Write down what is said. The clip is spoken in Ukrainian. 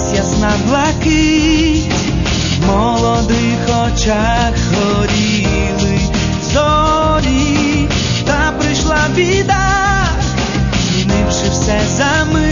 з'явилась ясна блакить, в молодих очах горіли зорі, та прийшла біда, змінивши все за мить.